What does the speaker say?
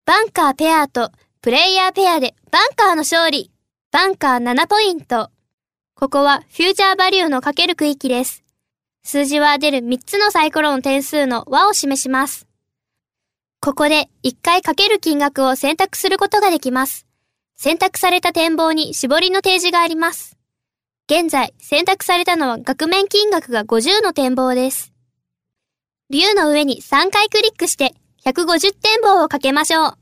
バンカーペアとプレイヤーペアでバンカーの勝利。バンカー7ポイント。ここはフューチャーバリューのかける区域です。数字は出る3つのサイコロの点数の和を示します。ここで1回かける金額を選択することができます。選択された展望に絞りの提示があります。現在選択されたのは額面金額が50の展望です。竜の上に3回クリックして150展望をかけましょう。